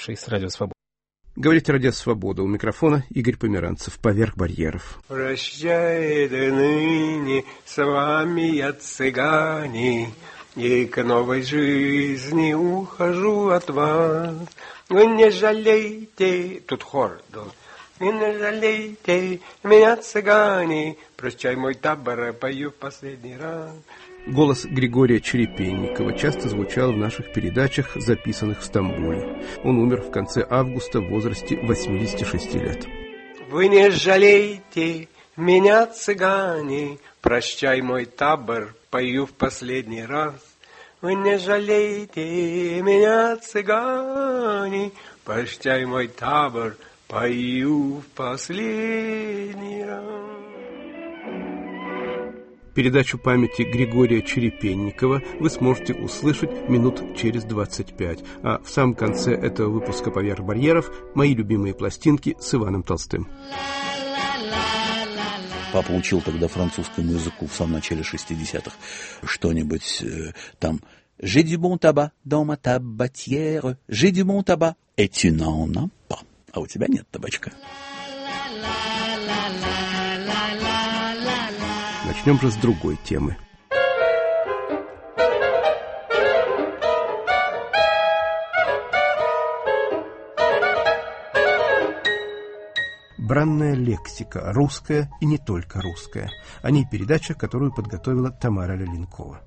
Сашей с Радио Свобода. Говорит Радио Свобода. У микрофона Игорь Померанцев. «Поверх барьеров». Прощай, да ныне с вами я, цыгане, и к новой жизни ухожу от вас. Вы не жалейте, тут хор, да. Вы не жалейте меня, цыгане, прощай, мой табор, пою в последний раз. Голос Григория Черепенникова часто звучал в наших передачах, записанных в Стамбуле. Он умер в конце августа в возрасте 86 лет. Вы не жалейте меня, цыгане, прощай, мой табор, пою в последний раз. Вы не жалейте меня, цыгане, прощай, мой табор, пою в последний раз. Передачу памяти Григория Черепенникова вы сможете услышать минут через 25. А в самом конце этого выпуска «Поверх барьеров» мои любимые пластинки с Иваном Толстым. Папа учил тогда французскому языку в самом начале 60-х что-нибудь там «J'ai du bon tabac dans ma tabatière, j'ai du bon tabac, et tu n'en as pas». А у тебя нет табачка. Начнем же с другой темы. Бранная лексика, русская и не только русская. О ней передача, которую подготовила Тамара Леленкова.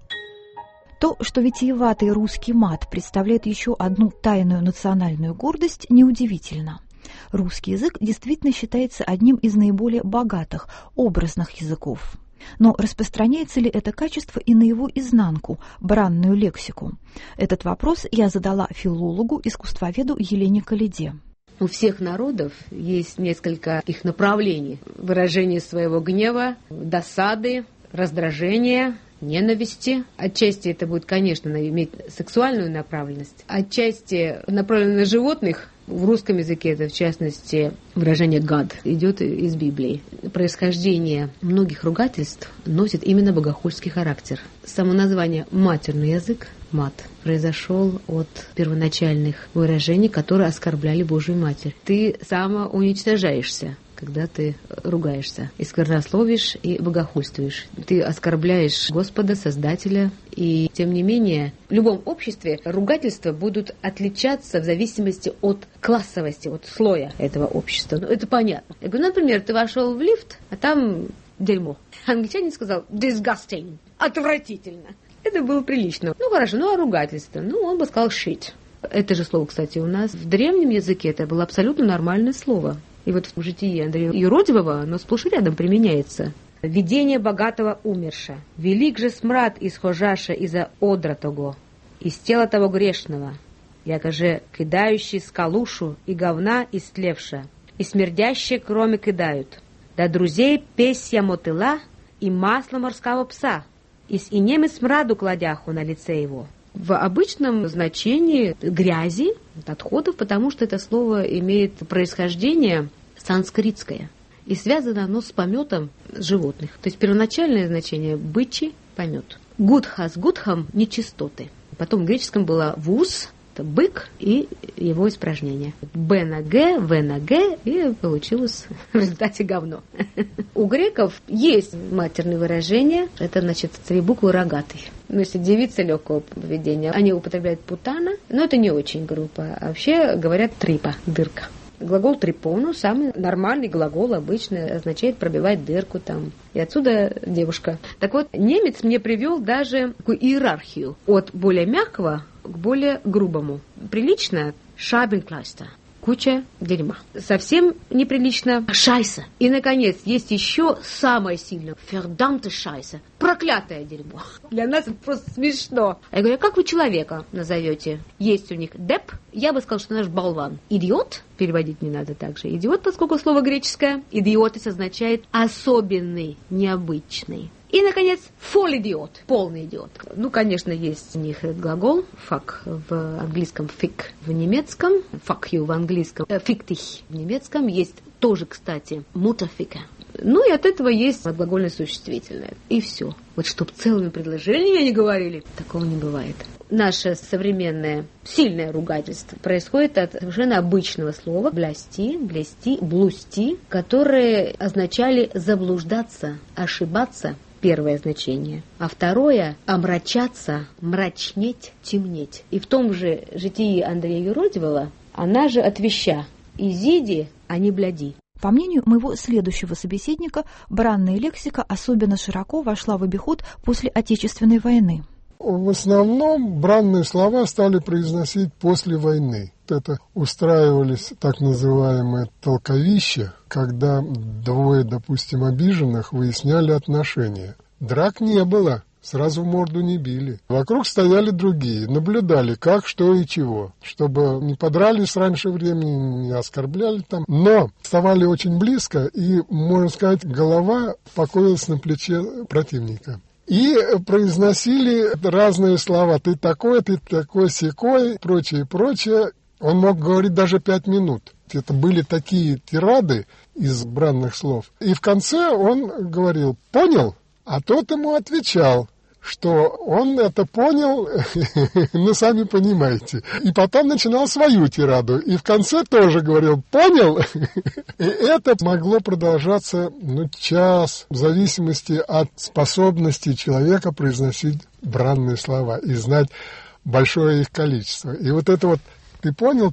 То, что витиеватый русский мат представляет еще одну тайную национальную гордость, неудивительно. Русский язык действительно считается одним из наиболее богатых, образных языков. Но распространяется ли это качество и на его изнанку, бранную лексику? Этот вопрос я задала филологу, искусствоведу Елене Калиде. У всех народов есть несколько их направлений. Выражение своего гнева, досады, раздражения, ненависти. Отчасти это будет, конечно, иметь сексуальную направленность. Отчасти направлено на животных. В русском языке это, в частности, выражение «гад» идет из Библии. Происхождение многих ругательств носит именно богохульский характер. Само название «матерный язык», мат, произошел от первоначальных выражений, которые оскорбляли Божию Матерь. Ты самоуничтожаешься, когда ты ругаешься, и сквернословишь, и богохульствуешь. Ты оскорбляешь Господа, Создателя, и тем не менее в любом обществе ругательства будут отличаться в зависимости от классовости, от слоя этого общества. Ну, это понятно. Я говорю, например, ты вошел в лифт, а там дерьмо. Англичанин сказал disgusting, отвратительно. Это было прилично. Ну хорошо, ну а ругательство? Ну он бы сказал shit. Это же слово, кстати, у нас в древнем языке это было абсолютно нормальное слово. И вот в житии Андрея Юродивого оно сплошь и рядом применяется. «Видение богатого умерша. Велик же смрад исхожаша из-за одра того, из тела того грешного, яко же кидающий скалушу и говна истлевша, и смердящие кроме кидают. Да друзей песья мотыла и масло морского пса, и с инем и смраду кладяху на лице его». В обычном значении грязи, отходов, потому что это слово имеет происхождение санскритское. И связано оно с пометом животных. То есть первоначальное значение – бычий помет. Гудха с гудхом – нечистоты. Потом в греческом было вус – это бык и его испражнение. Б на Г, В на Г, и получилось в результате говно. У греков есть матерные выражения. Это, значит, 3 буквы рогатый. Но если девица легкого поведения, они употребляют путана, но это не очень грубо. А вообще говорят трипа, дырка. Глагол трипону, самый нормальный глагол, обычный, означает пробивать дырку там. И отсюда девушка. Так вот, немец мне привел даже такую иерархию от более мягкого к более грубому. Прилично шабенклайста. Куча дерьма. Совсем неприлично шайса. И, наконец, есть еще самое сильное. Фердамте шайса. Проклятое дерьмо. Для нас это просто смешно. Я говорю, а как вы человека назовете? Есть у них деп. Я бы сказал, что наш болван. Идиот. Переводить не надо также. Идиот, поскольку слово греческое. Идиотис означает особенный, необычный. И, наконец, фол-идиот, полный идиот. Ну, конечно, есть у них этот глагол fuck в английском, fick в немецком, fuck you в английском, fick dich в немецком. Есть тоже, кстати, mutterficke. Ну, и от этого есть глагольное существительное. И все. Вот чтоб целыми предложениями они говорили, такого не бывает. наше современное сильное ругательство происходит от совершенно обычного слова «блясти», «блести», «блусти», которые означали «заблуждаться», «ошибаться». Первое значение. А второе – омрачаться, мрачнеть, темнеть. И в том же житии Андрея Юродивого она же от веща «изиди, а не бляди». По мнению моего следующего собеседника, бранная лексика особенно широко вошла в обиход после Отечественной войны. В основном бранные слова стали произносить после войны. Это устраивались так называемые толковища, когда двое, допустим, обиженных выясняли отношения. Драк не было, сразу в морду не били. Вокруг стояли другие, наблюдали, как, что и чего, чтобы не подрались раньше времени, не оскорбляли там. Но вставали очень близко, и, можно сказать, голова покоилась на плече противника. И произносили разные слова. Ты такой, сякой, прочее, прочее. Он мог говорить даже 5 минут. Это были такие тирады из бранных слов. И в конце он говорил «понял?», а тот ему отвечал, что он это понял, ну, сами понимаете. И потом начинал свою тираду. И в конце тоже говорил «понял?». И это могло продолжаться, час, в зависимости от способности человека произносить бранные слова и знать большое их количество. И вот это вот «ты понял?»,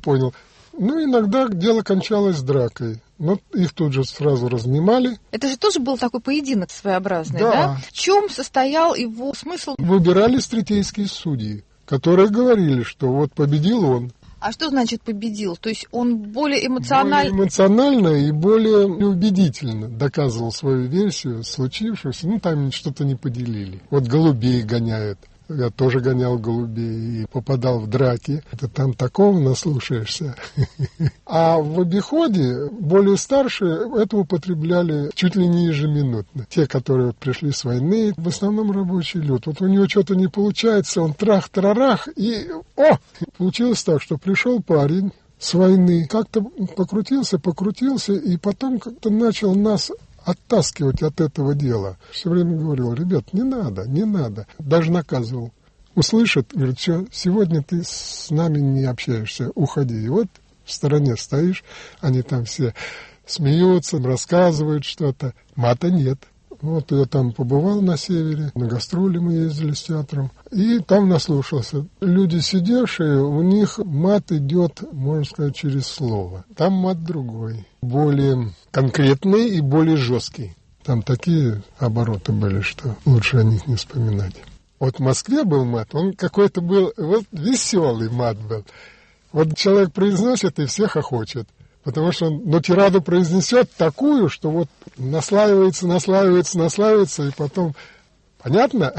иногда дело кончалось дракой. Но их тут же сразу разнимали. Это же тоже был такой поединок своеобразный, да? В чем состоял его смысл? Выбирались третейские судьи, которые говорили, что вот победил он. А что значит победил? То есть он более эмоционально... Более эмоционально и более убедительно доказывал свою версию случившегося. Там что-то не поделили. Вот голубей гоняют. Я тоже гонял голубей и попадал в драки. Это там такого наслушаешься. А в обиходе более старшие это употребляли чуть ли не ежеминутно. Те, которые пришли с войны, в основном рабочий люд. Вот у него что-то не получается, он трах-тарарах, и получилось так, что пришел парень с войны, как-то покрутился, и потом как-то начал нас оттаскивать от этого дела. Все время говорил: ребят, не надо. Даже наказывал. Услышит, говорит: все, сегодня ты с нами не общаешься, уходи. И вот в стороне стоишь, они там все смеются, рассказывают что-то. Мата нет. Вот я там побывал на севере, на гастроли мы ездили с театром, и там наслушался. Люди сидевшие, у них мат идет, можно сказать, через слово. Там мат другой, более конкретный и более жесткий. Там такие обороты были, что лучше о них не вспоминать. Вот в Москве был мат, он какой-то был, вот веселый мат был. Вот человек произносит, и всех хохочет. Потому что он тираду произнесет такую, что вот наслаивается, и потом... Понятно?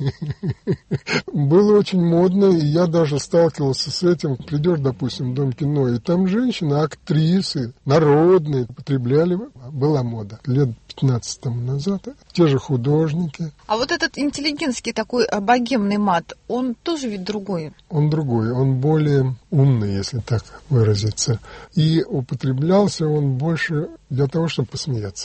Было очень модно, и я даже сталкивался с этим. Придешь, допустим, в Дом кино, и там женщины, актрисы, народные, употребляли. Была мода. Лет 15 тому назад. Те же художники. А вот этот интеллигентский такой богемный мат, он тоже ведь другой? Он другой, он более умный, если так выразиться. И употреблялся он больше для того, чтобы посмеяться.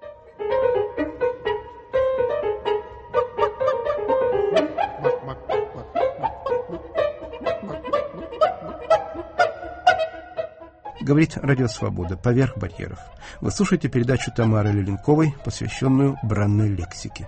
Говорит Радио Свобода «Поверх барьеров». Вы слушаете передачу Тамары Люленковой, посвященную бранной лексике.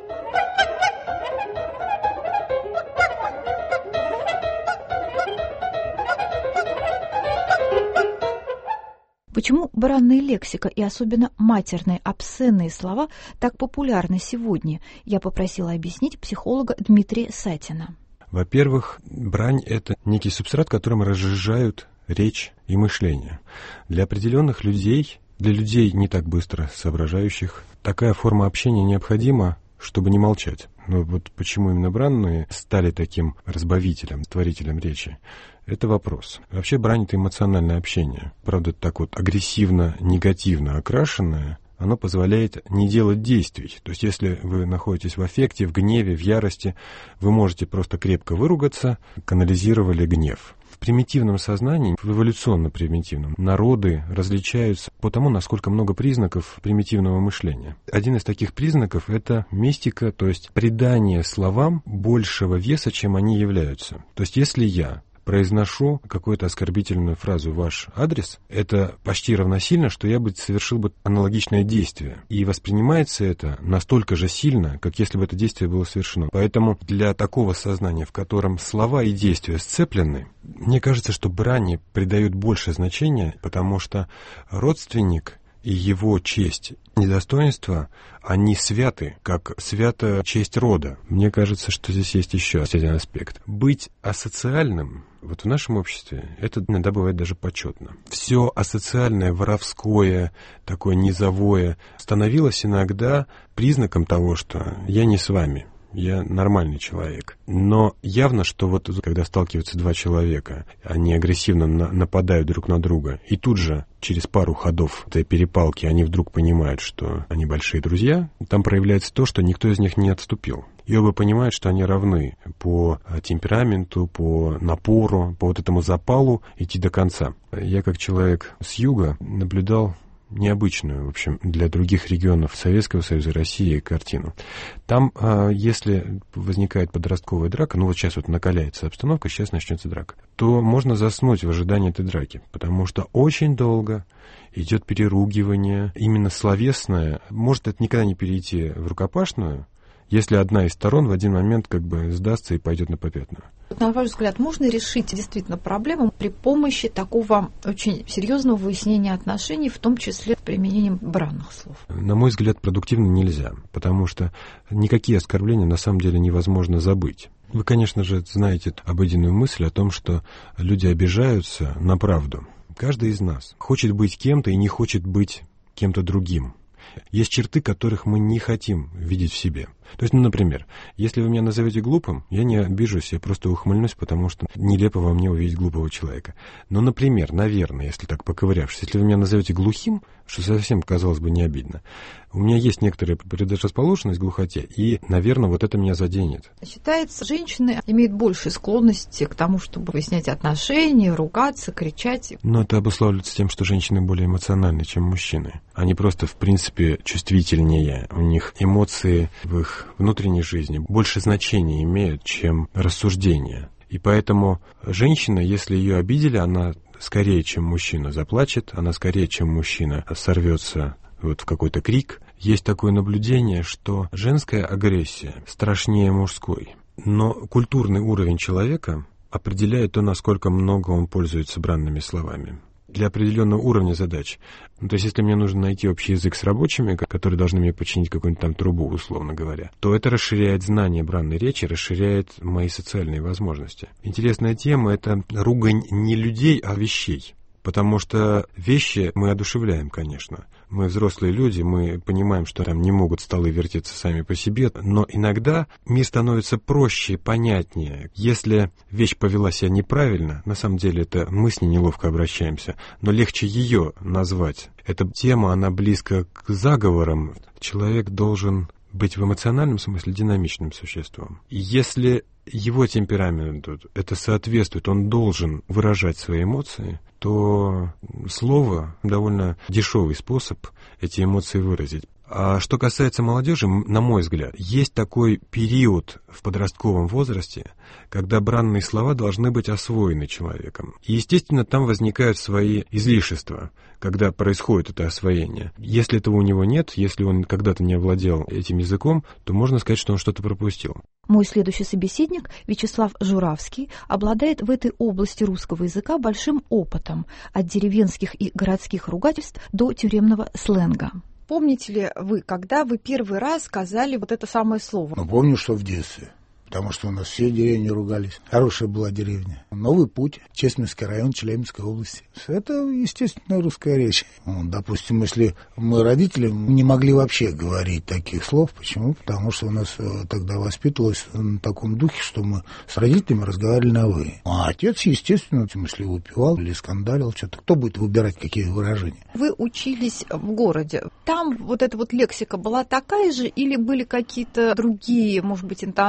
Почему бранная лексика и особенно матерные, обсценные слова так популярны сегодня, я попросила объяснить психолога Дмитрия Сатина. Во-первых, брань – это некий субстрат, которым разжижают речь и мышление. Для определенных людей, для людей не так быстро соображающих, такая форма общения необходима, чтобы не молчать. Но вот почему именно бранные стали таким разбавителем, творителем речи, это вопрос. Вообще брань – это эмоциональное общение. Правда, так вот агрессивно, негативно окрашенное, оно позволяет не делать действий. То есть, если вы находитесь в аффекте, в гневе, в ярости, вы можете просто крепко выругаться, канализировали гнев. примитивном сознании, в эволюционно-примитивном, народы различаются по тому, насколько много признаков примитивного мышления. Один из таких признаков — это мистика, то есть придание словам большего веса, чем они являются. То есть если я произношу какую-то оскорбительную фразу в ваш адрес, это почти равносильно, что я бы совершил бы аналогичное действие. И воспринимается это настолько же сильно, как если бы это действие было совершено. Поэтому для такого сознания, в котором слова и действия сцеплены, мне кажется, что брани придают большее значение, потому что родственник и его честь и достоинство, они святы, как свята честь рода. Мне кажется, что здесь есть еще один аспект. Быть асоциальным вот в нашем обществе, это иногда бывает даже почетно. Все асоциальное, воровское, такое низовое становилось иногда признаком того, что я не с вами. Я нормальный человек. Но явно, что вот когда сталкиваются два человека, они агрессивно нападают друг на друга, и тут же через пару ходов этой перепалки они вдруг понимают, что они большие друзья, там проявляется то, что никто из них не отступил. И оба понимают, что они равны по темпераменту, по напору, по вот этому запалу идти до конца. Я, как человек с юга, наблюдал необычную, в общем, для других регионов Советского Союза, России картину. Там, если возникает подростковая драка, ну вот сейчас вот накаляется обстановка, сейчас начнется драка, то можно заснуть в ожидании этой драки, потому что очень долго идет переругивание, именно словесное. Может это никогда не перейти в рукопашную, если одна из сторон в один момент как бы сдастся и пойдет на попятную. На ваш взгляд, можно решить действительно проблему при помощи такого очень серьезного выяснения отношений, в том числе с применением бранных слов? На мой взгляд, продуктивно нельзя, потому что никакие оскорбления на самом деле невозможно забыть. Вы, конечно же, знаете обыденную мысль о том, что люди обижаются на правду. Каждый из нас хочет быть кем-то и не хочет быть кем-то другим. Есть черты, которых мы не хотим видеть в себе. То есть, например, если вы меня назовете глупым, я не обижусь, я просто ухмыльнусь, потому что нелепо во мне увидеть глупого человека. Но, например, наверное, если так поковырявшись, если вы меня назовете глухим, что совсем, казалось бы, не обидно, у меня есть некоторая предрасположенность к глухоте, и, наверное, вот это меня заденет. Считается, женщины имеют большие склонности к тому, чтобы выяснять отношения, ругаться, кричать. Но это обуславливается тем, что женщины более эмоциональны, чем мужчины. Они просто, в принципе, чувствительнее. У них эмоции в их внутренней жизни больше значения имеют, чем рассуждения. И поэтому женщина, если ее обидели, она скорее, чем мужчина, заплачет, она скорее, чем мужчина, сорвется вот в какой-то крик. Есть такое наблюдение, что женская агрессия страшнее мужской. Но культурный уровень человека определяет то, насколько много он пользуется бранными словами. Для определенного уровня задач. То есть, если мне нужно найти общий язык с рабочими, которые должны мне починить какую-нибудь там трубу, условно говоря, то это расширяет знание бранной речи, расширяет мои социальные возможности. Интересная тема — это ругань не людей, а вещей. Потому что вещи мы одушевляем, конечно. Мы взрослые люди, мы понимаем, что там не могут столы вертеться сами по себе, но иногда мир становится проще, понятнее. Если вещь повела себя неправильно, на самом деле это мы с ней неловко обращаемся, но легче ее назвать. Эта тема, она близка к заговорам. Человек должен быть в эмоциональном смысле динамичным существом. И если его темпераменту это соответствует, он должен выражать свои эмоции, то слово довольно дешевый способ эти эмоции выразить. А что касается молодежи, на мой взгляд, есть такой период в подростковом возрасте, когда бранные слова должны быть освоены человеком. И, естественно, там возникают свои излишества, когда происходит это освоение. Если этого у него нет, если он когда-то не овладел этим языком, то можно сказать, что он что-то пропустил. Мой следующий собеседник, Вячеслав Журавский, обладает в этой области русского языка большим опытом, от деревенских и городских ругательств до тюремного сленга. Помните ли вы, когда вы первый раз сказали вот это самое слово? Ну, помню, что в детстве. Потому что у нас все деревни ругались. Хорошая была деревня. Новый путь, Чесменский район Челябинской области. Это, естественно, русская речь. Допустим, если мы, родители, не могли вообще говорить таких слов. Почему? Потому что у нас тогда воспитывалось на таком духе, что мы с родителями разговаривали на «вы». А отец, естественно, если выпивал или скандалил что-то, кто будет выбирать какие выражения? Вы учились в городе. Там вот эта вот лексика была такая же или были какие-то другие, может быть, интонации?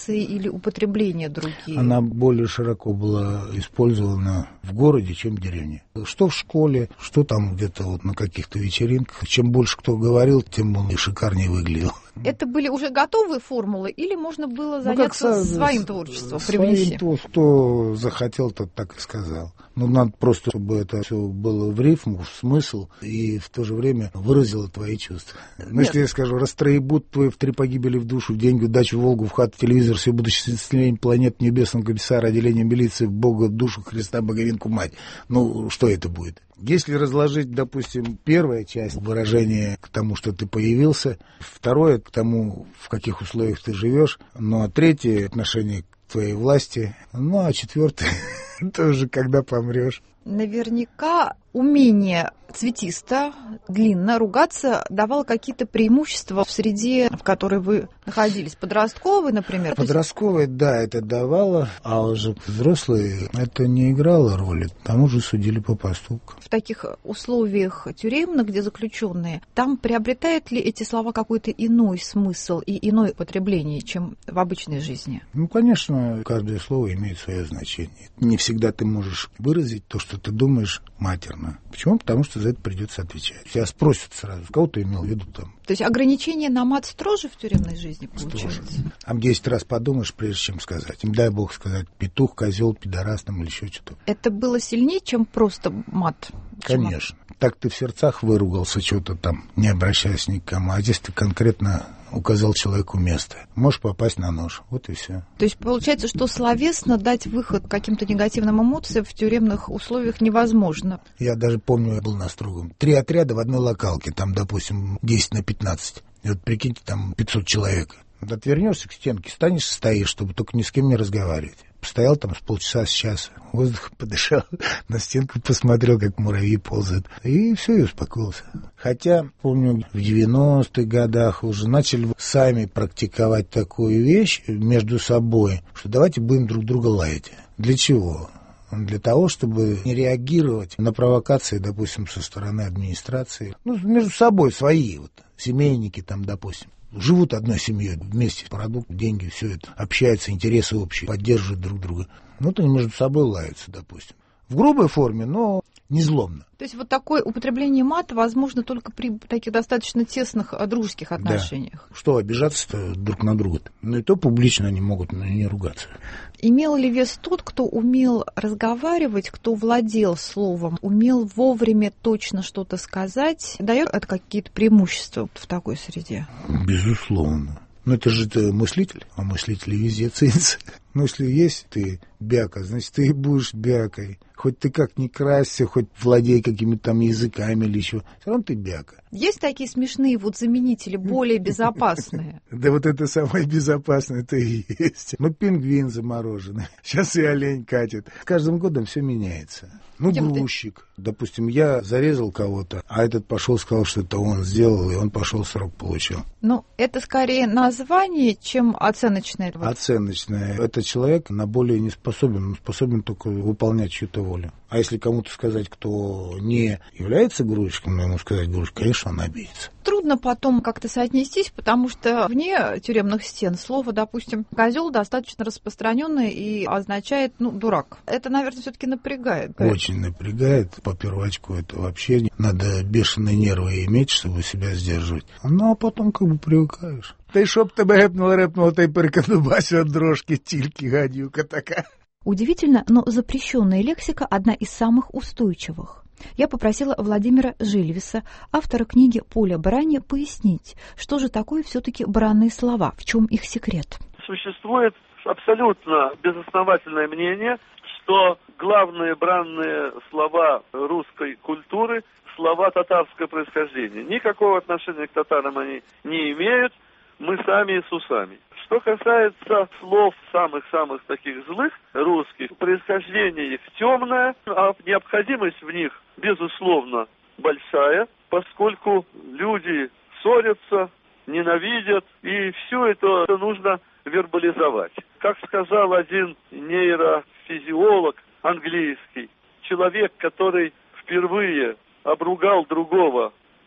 интонации или употребления другие? Она более широко была использована в городе, чем в деревне. Что в школе, что там где-то вот на каких-то вечеринках. Чем больше кто говорил, тем он и шикарнее выглядел. Это были уже готовые формулы или можно было заняться своим творчеством, привнести? Кто захотел, тот так и сказал. Но надо просто, чтобы это все было в рифму, в смысл, и в то же время выразило твои чувства. Ну, если я скажу, растроебут твои в 3 погибели в душу, в деньги, в дачу, в Волгу, в хату, телевизор, все будущее исцеление планет, небесного комиссара, отделение милиции, Бога, душу, Христа, Боговинку, мать. Ну, что это будет? Если разложить, допустим, первая часть выражения к тому, что ты появился, второе к тому, в каких условиях ты живешь, ну, а третье отношение к твоей власти, ну, а четвертое тоже когда помрешь. Наверняка умение цветисто, длинно ругаться давало какие-то преимущества в среде, в которой вы находились. Подростковой, например? Подростковой, да, это давало, а уже взрослые это не играло роли, к тому же судили по поступкам. В таких условиях тюремных, где заключенные, там приобретают ли эти слова какой-то иной смысл и иное употребление, чем в обычной жизни? Ну, конечно, каждое слово имеет свое значение. Не всегда ты можешь выразить то, что ты думаешь, матерно. Почему? Потому что за это придется отвечать. Тебя спросят сразу, кого ты имел в виду там. То есть ограничение на мат строже в тюремной жизни получается? Строже. А 10 раз подумаешь, прежде чем сказать. Не дай бог сказать петух, козел, пидорас там или еще что-то. Это было сильнее, чем просто мат? Конечно. Так ты в сердцах выругался что-то там, не обращаясь ни к кому. А здесь ты конкретно указал человеку место. Можешь попасть на нож. Вот и все. То есть получается, что словесно дать выход каким-то негативным эмоциям в тюремных условиях невозможно. Я даже помню, я был на строгом. 3 отряда в одной локалке. Там, допустим, 10 на 15. И вот прикиньте, там 500 человек. Вот отвернешься к стенке, станешь, стоишь, чтобы только ни с кем не разговаривать. Постоял там с полчаса, с часа. Воздух подышал, на стенку посмотрел, как муравьи ползают. И все, и успокоился. Хотя, помню, в 90-х годах уже начали сами практиковать такую вещь между собой, что давайте будем друг друга лаять. Для чего? Для того, чтобы не реагировать на провокации, допустим, со стороны администрации. Ну, между собой свои, вот, семейники там, допустим. Живут одной семьей, вместе, продукт, деньги, все это, общаются, интересы общие, поддерживают друг друга. Ну, то они между собой лаются, допустим. В грубой форме, но не злобно. То есть вот такое употребление мата возможно только при таких достаточно тесных дружеских отношениях. Да. Что, обижаться-то друг на друга? Ну и то публично они могут не ругаться. Имел ли вес тот, кто умел разговаривать, кто владел словом, умел вовремя точно что-то сказать? Дает это какие-то преимущества в такой среде? Безусловно. Но это же мыслитель, а мыслители везде ценятся. Но если есть ты бяка, значит, ты и будешь бякой. Хоть ты как ни красься, хоть владей какими-то там языками или еще, все равно ты бяка. Есть такие смешные вот заменители, более безопасные? Да вот это самое безопасное-то и есть. Ну, пингвин замороженный. Сейчас и олень катит. С каждым годом все меняется. Ну, грузчик. Допустим, я зарезал кого-то, а этот пошел, сказал, что это он сделал, и он пошел, срок получил. Ну, это скорее название, чем оценочное. Оценочное. Этот человек на более не способен, он способен только выполнять чью-то волю. А если кому-то сказать, кто не является грузчиком, но ему сказать грузчик, конечно, он обидится. Трудно потом как-то соотнестись, потому что вне тюремных стен слово, допустим, козел достаточно распространенное и означает, дурак. Это, наверное, все-таки напрягает. Очень напрягает. По первачку это вообще надо бешеные нервы иметь, чтобы себя сдерживать. Ну, а потом как бы привыкаешь. Ты шоп тебе рэпнула, ты перекандубасю от дрожки, тильки, гадюка такая. Удивительно, но запрещенная лексика одна из самых устойчивых. Я попросила Владимира Жильвиса, автора книги «Поле брани», пояснить, что же такое все-таки бранные слова, в чем их секрет. Существует абсолютно безосновательное мнение, что главные бранные слова русской культуры – слова татарского происхождения. Никакого отношения к татарам они не имеют, мы сами с усами. Что касается слов самых-самых таких злых русских, происхождение их темное, а необходимость в них, безусловно, большая, поскольку люди ссорятся, ненавидят, и все это нужно вербализовать. Как сказал один нейрофизиолог английский, человек, который впервые обругал другого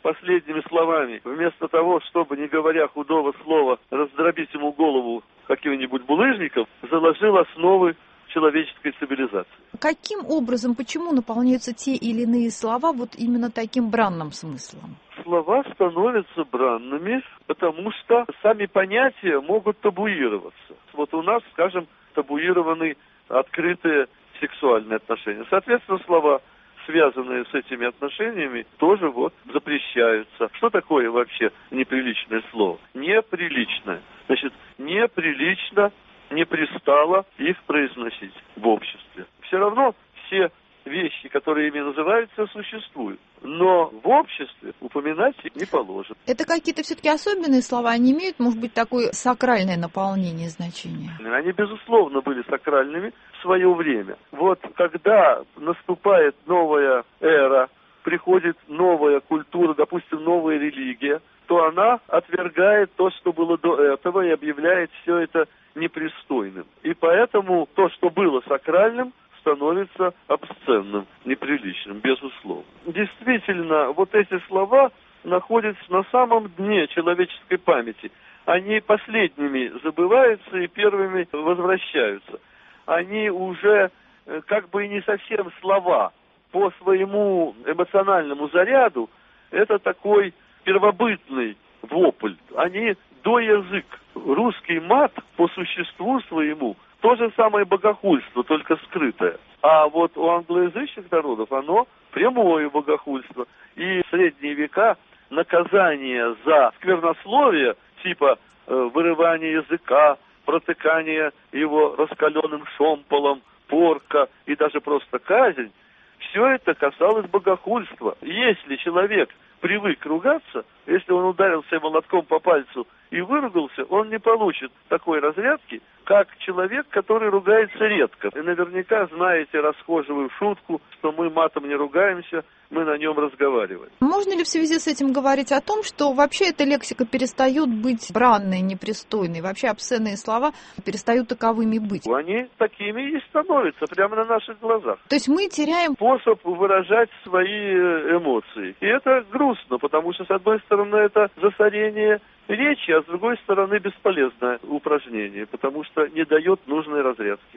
последними словами, вместо того, чтобы, не говоря худого слова, раздробить ему голову каким-нибудь булыжником, заложил основы человеческой цивилизации. Каким образом, почему наполняются те или иные слова вот именно таким бранным смыслом? Слова становятся бранными, потому что сами понятия могут табуироваться. Вот у нас, скажем, табуированы открытые сексуальные отношения. Соответственно, слова, связанные с этими отношениями, тоже вот запрещаются. Что такое вообще неприличное слово? Неприличное. Значит, неприлично, не пристало их произносить в обществе. Все равно все вещи, которые ими называются, существуют. Но в обществе упоминать их не положено. Это какие-то все-таки особенные слова? Они имеют, может быть, такое сакральное наполнение значения? Они, безусловно, были сакральными в свое время. Вот когда наступает новая эра, приходит новая культура, допустим, новая религия, то она отвергает то, что было до этого, и объявляет все это непристойным. И поэтому то, что было сакральным, становится обсценным, неприличным, безусловно. Действительно, вот эти слова находятся на самом дне человеческой памяти. Они последними забываются и первыми возвращаются. Они уже как бы и не совсем слова. По своему эмоциональному заряду это такой первобытный вопль. Они доязык. Русский мат по существу своему то же самое богохульство, только скрытое. А вот у англоязычных народов оно прямое богохульство. И в средние века наказание за сквернословие, типа вырывания языка, протыкания его раскаленным шомполом, порка и даже просто казнь, все это касалось богохульства. Если человек привык ругаться, если он ударился молотком по пальцу и выругался, он не получит такой разрядки, как человек, который ругается редко. И наверняка знаете расхожую шутку, что мы матом не ругаемся, мы на нем разговариваем. Можно ли в связи с этим говорить о том, что вообще эта лексика перестает быть бранной, непристойной, вообще обсценные слова перестают таковыми быть? Они такими и становятся прямо на наших глазах. То есть мы теряем способ выражать свои эмоции. И это грустно, потому что, с одной стороны, это засорение речи, а с другой стороны, бесполезное упражнение, потому что не дает нужной разрядки.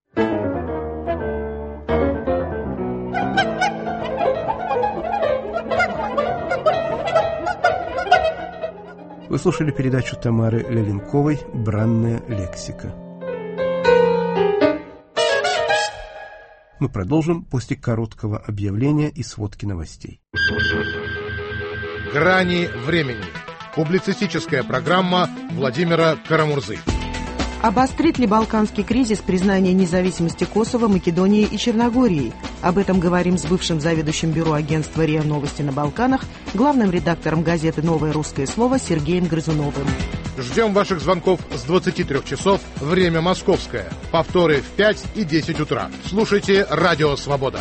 Вы слушали передачу Тамары Леленковой «Бранная лексика». Мы продолжим после короткого объявления и сводки новостей. «Грани времени». Публицистическая программа Владимира Карамурзы. Обострит ли балканский кризис признание независимости Косово, Македонии и Черногории? Об этом говорим с бывшим заведующим бюро агентства РИА Новости на Балканах, главным редактором газеты «Новое русское слово» Сергеем Грызуновым. Ждем ваших звонков с 23 часов, время московское. Повторы в 5 и 10 утра. Слушайте «Радио Свобода».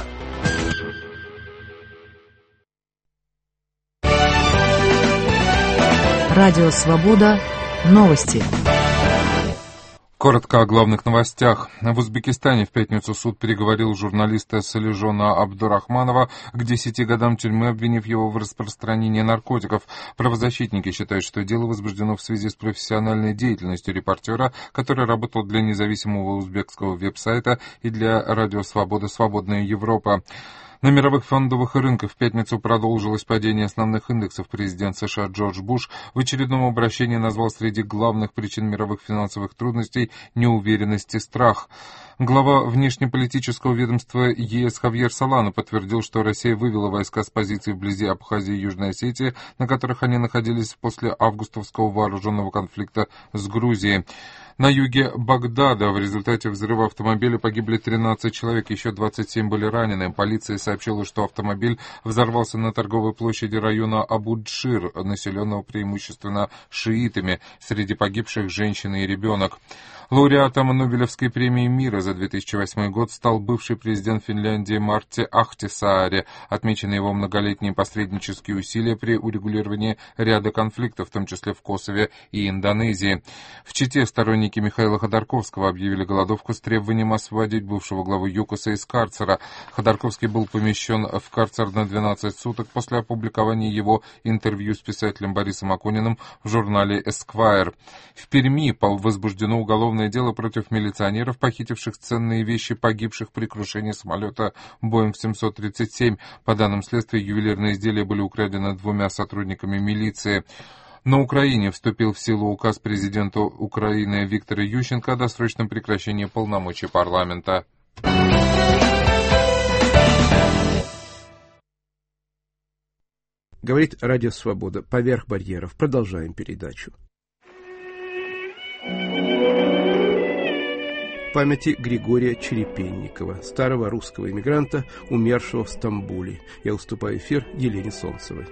Радио Свобода. Новости. Коротко о главных новостях. В Узбекистане в пятницу суд переговорил журналиста Салижона Абдурахманова к 10 годам тюрьмы, обвинив его в распространении наркотиков. Правозащитники считают, что дело возбуждено в связи с профессиональной деятельностью репортера, который работал для независимого узбекского веб-сайта и для радио «Свобода. Свободная Европа». На мировых фондовых рынках в пятницу продолжилось падение основных индексов. Президент США Джордж Буш в очередном обращении назвал среди главных причин мировых финансовых трудностей неуверенность и страх. Глава внешнеполитического ведомства ЕС Хавьер Солана подтвердил, что Россия вывела войска с позиций вблизи Абхазии и Южной Осетии, на которых они находились после августовского вооруженного конфликта с Грузией. На юге Багдада в результате взрыва автомобиля погибли 13 человек, еще 27 были ранены. Полиция сообщила, что автомобиль взорвался на торговой площади района Абу-Джшир, населенного преимущественно шиитами. Среди погибших женщина и ребенок. Лауреатом Нобелевской премии мира за 2008 год стал бывший президент Финляндии Марти Ахтисаари. Отмечены его многолетние посреднические усилия при урегулировании ряда конфликтов, в том числе в Косове и Индонезии. В Чите сторонники Михаила Ходорковского объявили голодовку с требованием освободить бывшего главу ЮКОСа из карцера. Ходорковский был помещен в карцер на 12 суток после опубликования его интервью с писателем Борисом Акуниным в журнале «Эсквайр». В Перми возбуждено уголовное дело против милиционеров, похитивших ценные вещи погибших при крушении самолета Боинг 737. По данным следствия, ювелирные изделия были украдены 2 сотрудниками милиции. На Украине вступил в силу указ президента Украины Виктора Ющенко о досрочном прекращении полномочий парламента. Говорит Радио Свобода. Поверх барьеров. Продолжаем передачу. Памяти Григория Черепенникова, старого русского эмигранта, умершего в Стамбуле. Я уступаю эфир Елене Солнцевой.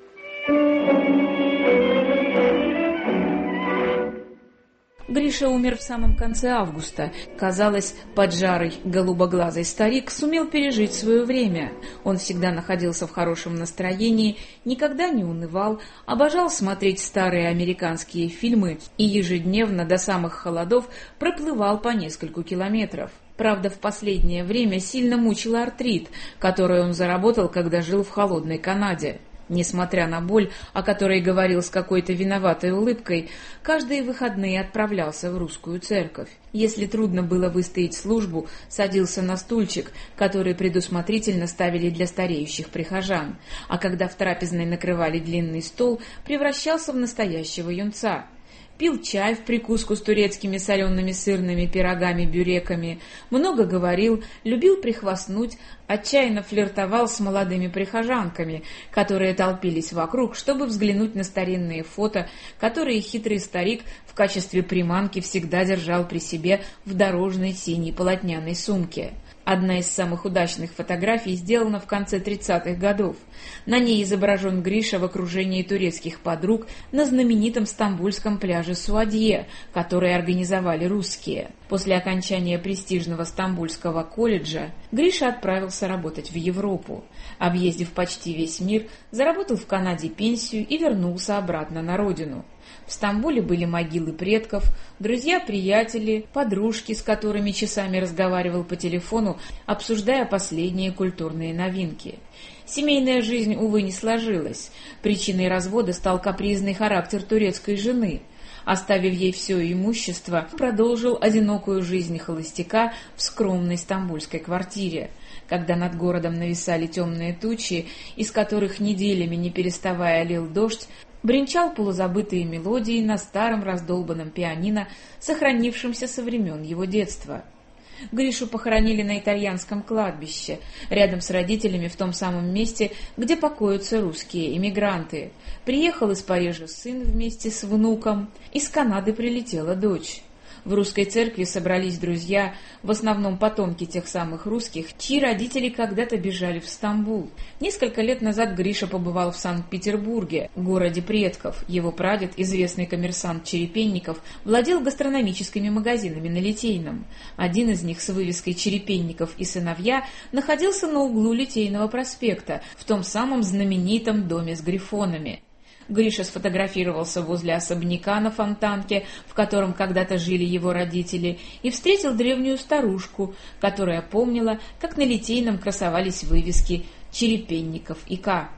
Гриша умер в самом конце августа. Казалось, поджарый, голубоглазый старик сумел пережить свое время. Он всегда находился в хорошем настроении, никогда не унывал, обожал смотреть старые американские фильмы и ежедневно до самых холодов проплывал по нескольку километров. Правда, в последнее время сильно мучил артрит, который он заработал, когда жил в холодной Канаде. Несмотря на боль, о которой говорил с какой-то виноватой улыбкой, каждые выходные отправлялся в русскую церковь. Если трудно было выстоять службу, садился на стульчик, который предусмотрительно ставили для стареющих прихожан, а когда в трапезной накрывали длинный стол, превращался в настоящего юнца. Пил чай в прикуску с турецкими солеными сырными пирогами-бюреками, много говорил, любил прихвастнуть, отчаянно флиртовал с молодыми прихожанками, которые толпились вокруг, чтобы взглянуть на старинные фото, которые хитрый старик в качестве приманки всегда держал при себе в дорожной синей полотняной сумке. Одна из самых удачных фотографий сделана в конце 30-х годов. На ней изображен Гриша в окружении турецких подруг на знаменитом стамбульском пляже Суадье, который организовали русские. После окончания престижного стамбульского колледжа Гриша отправился работать в Европу. Объездив почти весь мир, заработал в Канаде пенсию и вернулся обратно на родину. В Стамбуле были могилы предков, друзья-приятели, подружки, с которыми часами разговаривал по телефону, обсуждая последние культурные новинки. Семейная жизнь, увы, не сложилась. Причиной развода стал капризный характер турецкой жены. Оставив ей все имущество, продолжил одинокую жизнь холостяка в скромной стамбульской квартире. Когда над городом нависали темные тучи, из которых неделями не переставая лил дождь, бренчал полузабытые мелодии на старом раздолбанном пианино, сохранившемся со времен его детства. Гришу похоронили на итальянском кладбище, рядом с родителями в том самом месте, где покоятся русские эмигранты. Приехал из Парижа сын вместе с внуком, из Канады прилетела дочь. В русской церкви собрались друзья, в основном потомки тех самых русских, чьи родители когда-то бежали в Стамбул. Несколько лет назад Гриша побывал в Санкт-Петербурге, городе предков. Его прадед, известный коммерсант Черепенников, владел гастрономическими магазинами на Литейном. Один из них с вывеской «Черепенников и сыновья» находился на углу Литейного проспекта, в том самом знаменитом доме с грифонами. Гриша сфотографировался возле особняка на Фонтанке, в котором когда-то жили его родители, и встретил древнюю старушку, которая помнила, как на Литейном красовались вывески «Черепенников и К».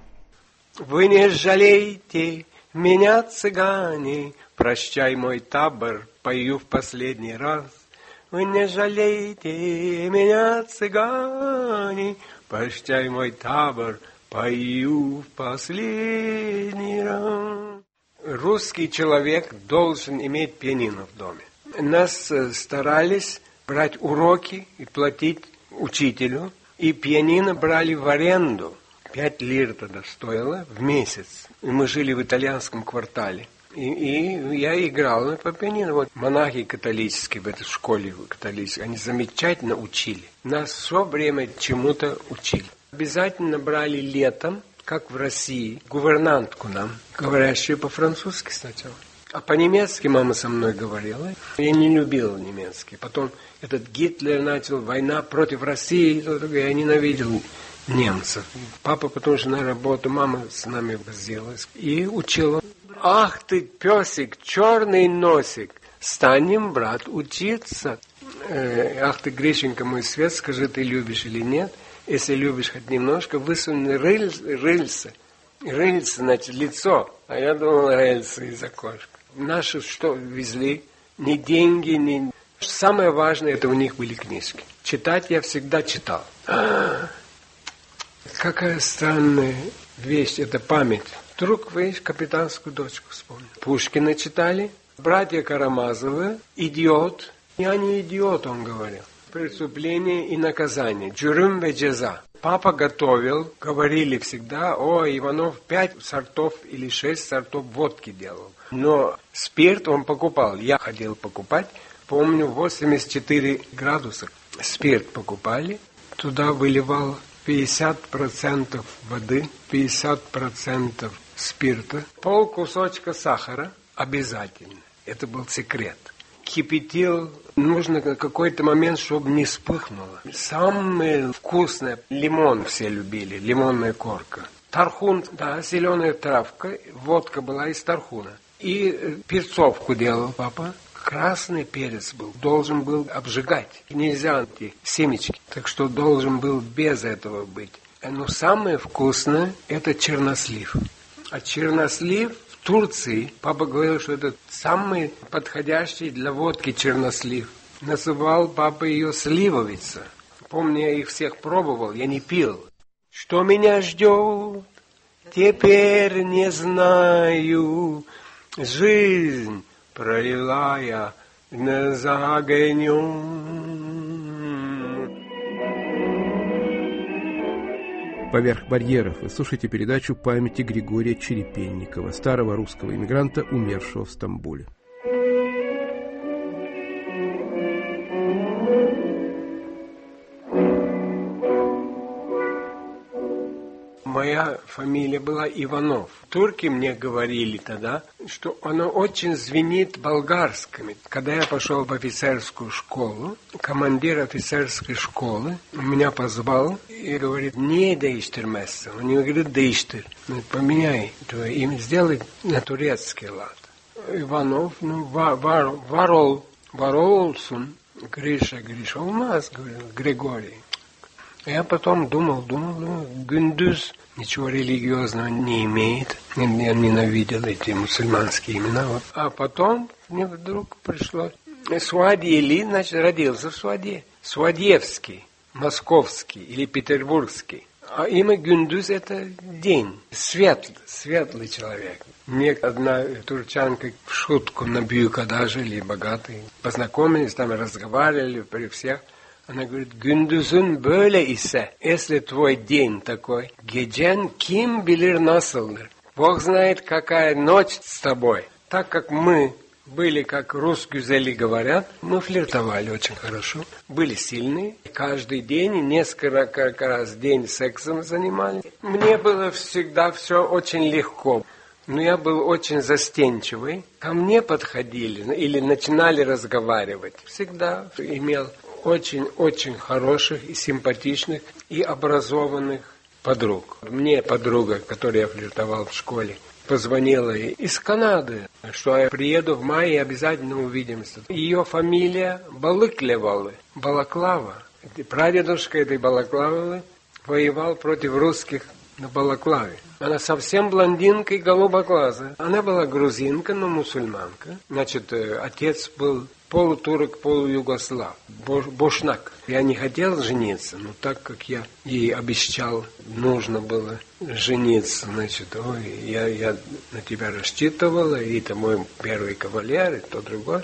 Вы не жалейте меня, цыгане, прощай мой табор, пою в последний раз. Вы не жалейте меня, цыгане, прощай мой табор, пою в последний раз. Русский человек должен иметь пианино в доме. Нас старались брать уроки и платить учителю. И пианино брали в аренду. 5 лир тогда стоило в месяц. И мы жили в итальянском квартале. И я играл по пианино. Вот монахи католические в этой школе католической, они замечательно учили. Нас все время чему-то учили. Обязательно брали летом, как в России, гувернантку нам, говорящую по-французски сначала. А по-немецки мама со мной говорила. Я не любил немецкий. Потом этот Гитлер начал, война против России. Я ненавидел немцев. Папа, потому что на работу, мама с нами возилась и учила. Ах ты, песик, черный носик, станем, брат, учиться. Ах ты, Гришенька, мой свет, скажи, ты любишь или нет. Если любишь хоть немножко, высунь рыльца. Рыльца, значит, лицо. А я думал, рельсы из окошка. Наши что везли? Ни деньги, ни... Самое важное, это у них были книжки. Читать я всегда читал. Какая странная вещь, это память. Вдруг, видишь, «Капитанскую дочку» вспомнил. Пушкина читали. Братья Карамазовы. «Идиот». Я не идиот, он говорил. «Преступление и наказание». «Джурум ве джаза». Папа готовил, говорили всегда, Иванов 5 сортов или 6 сортов водки делал. Но спирт он покупал. Я ходил покупать. Помню, 84 градуса спирт покупали. Туда выливал 50% воды, 50% спирта, полкусочка сахара обязательно. Это был секрет. Кипятил, нужно какой-то момент, чтобы не вспыхнуло. Самое вкусное, лимон все любили, лимонная корка. Тархун, да, зеленая травка, водка была из тархуна. И перцовку делал папа. Красный перец был, должен был обжигать. Нельзя эти семечки, так что должен был без этого быть. Но самое вкусное – это чернослив. А чернослив в Турции, папа говорил, что это самый подходящий для водки чернослив. Называл папа ее сливовица. Помню, я их всех пробовал, я не пил. Что меня ждет, теперь не знаю. Жизнь пролила я за огнем. «Поверх барьеров» вы слушаете передачу памяти Григория Черепенникова, старого русского иммигранта, умершего в Стамбуле. Моя фамилия была Иванов. Турки мне говорили тогда, что оно очень звенит болгарскими. Когда я пошел в офицерскую школу, командир офицерской школы меня позвал и говорит, не дейштер-мессер. Он не говорит дейштер. Поменяй твое имя, сделай на турецкий лад. Иванов, Варол, Варолсун, Гриша, у нас, говорил, Григорий. Я потом думал, Gündüz ничего религиозного не имеет. Я ненавидел эти мусульманские имена. А потом мне вдруг пришло Суадьели, значит, родился в Суаде. Суадьевский, московский или петербургский. А имя Gündüz – это день, светлый человек. Мне одна турчанка в шутку на бюка даже, или богатые, познакомились, там разговаривали при всех. Она говорит, gündüzün böyle ise, если твой день такой, gecen kim bilir nasıldır. Бог знает, какая ночь с тобой. Так как мы были, как русгюзели говорят, мы флиртовали очень хорошо, были сильные. Каждый день, несколько раз в день сексом занимались. Мне было всегда все очень легко. Но я был очень застенчивый. Ко мне подходили или начинали разговаривать. Всегда имел очень-очень хороших и симпатичных и образованных подруг. Мне подруга, которой я флиртовал в школе, позвонила из Канады, что я приеду в мае и обязательно увидимся. Ее фамилия Балыклевалы, Балаклава. Прадедушка этой Балаклавы воевал против русских на Балаклаве. Она совсем блондинка и голубоглазая. Она была грузинка, но мусульманка. Значит, отец был полутурок, полуюгослав, бошнак. Я не хотел жениться, но так как я ей обещал, нужно было жениться, значит, я на тебя рассчитывала, и это мой первый кавалер, и то другой.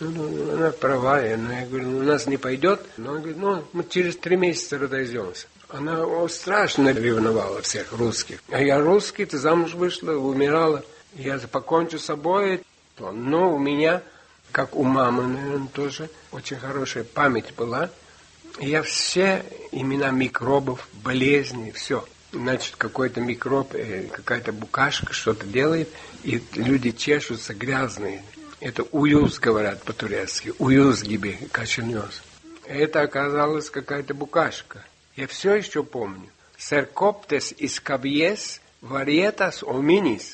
Она права, но я говорю, у нас не пойдет. Но она говорит, мы через 3 месяца разойдемся. Она страшно ревновала всех русских. А я русский, ты замуж вышла, умирала. Я покончу с собой. Но у меня, как у мамы, наверное, тоже очень хорошая память была. И я все имена микробов, болезней, все. Значит, какой-то микроб, какая-то букашка что-то делает, и люди чешутся грязные. Это уюз, говорят по-турецки. Уюз gibi kaşınıyoruz. Это оказалась какая-то букашка. Я все еще помню. Серкоптес искабьес вариетас оминис.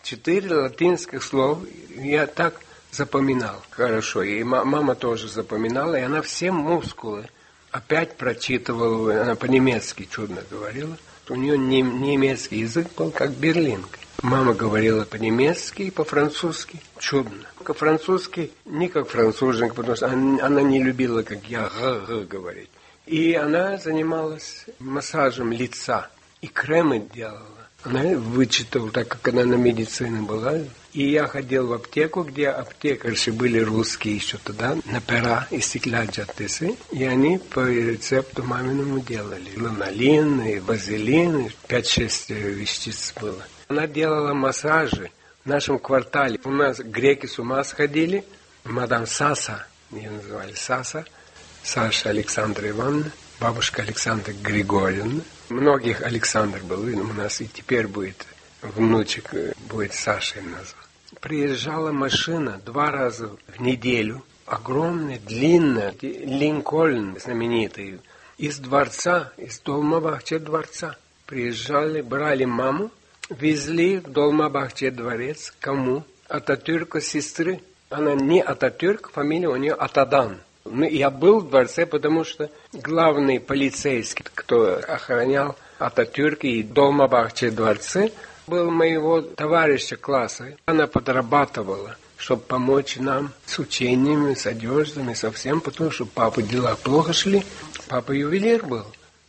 4 латинских слов я так запоминал хорошо. И мама тоже запоминала, и она все мускулы опять прочитывала. Она по-немецки чудно говорила. У нее немецкий язык был как берлинка. Мама говорила по-немецки и по-французски. Чудно. По-французски не как француженка, потому что она не любила, как я, говорить. И она занималась массажем лица. И кремы делала. Она вычитала, так как она на медицине была. И я ходил в аптеку, где аптекарши были русские еще тогда, на Пера и Стекляджатысы. И они по рецепту маминому делали. Ланолин, и вазелин, и 5-6 вещиц было. Она делала массажи в нашем квартале. У нас греки с ума сходили. Мадам Саса, ее называли Саса, Саша Александра Ивановна, бабушка Александра Григорьевна. Многих Александр был, у нас и теперь будет внучек, будет Сашей назван. Приезжала машина 2 раза в неделю, огромная, длинная, Линкольн знаменитый, из дворца, из Долмабахче дворца. Приезжали, брали маму, везли в Долмабахче дворец. Кому? Ататюрка сестры. Она не Ататюрк, фамилия у нее Атадан. Я был в дворце, потому что главный полицейский, кто охранял Ататюрк и Долмабахче дворце, был моего товарища класса. Она подрабатывала, чтобы помочь нам с учениями, с одеждами, со всем, потому что папа дела плохо шли. Папа ювелир был,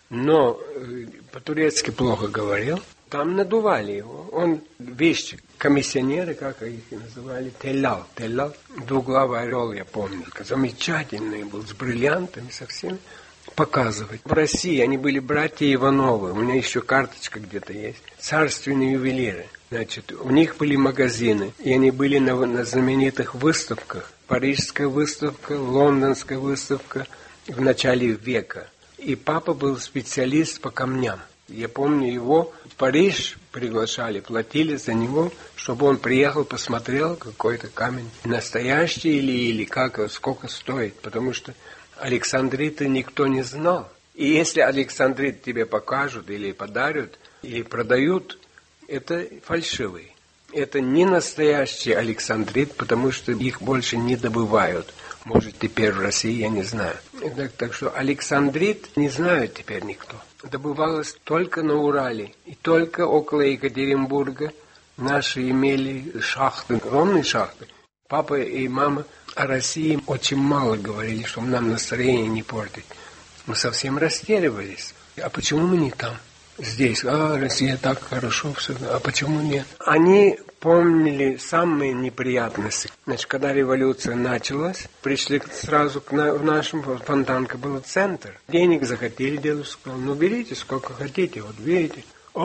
но по-турецки плохо говорил. Там надували его. Он вещи, комиссионеры, как их называли, теллал, двуглавый орел, я помню. Замечательный был, с бриллиантами, со всеми. Показывать. В России они были братья Ивановы. У меня еще карточка где-то есть. Царственные ювелиры. Значит, у них были магазины, и они были на знаменитых выставках. Парижская выставка, лондонская выставка в начале века. И папа был специалист по камням. Я помню, его в Париж приглашали, платили за него, чтобы он приехал, посмотрел какой-то камень. Настоящий или как, сколько стоит. Потому что Александриты никто не знал. И если Александрит тебе покажут или подарят, или продают, это фальшивый. Это не настоящий Александрит, потому что их больше не добывают. Может, теперь в России, я не знаю. Так что Александрит не знает теперь никто. Добывалось только на Урале. И только около Екатеринбурга наши имели шахты, огромные шахты. Папа и мама о России очень мало говорили, чтобы нам настроение не портить. Мы совсем растеривались. А почему мы не там? Здесь, Россия так хорошо, все, а почему нет? Они помнили самые неприятности. Значит, когда революция началась, пришли сразу в нашем Фонтанка был центр. Денег захотели, дедушка сказал, ну берите сколько хотите, вот берите.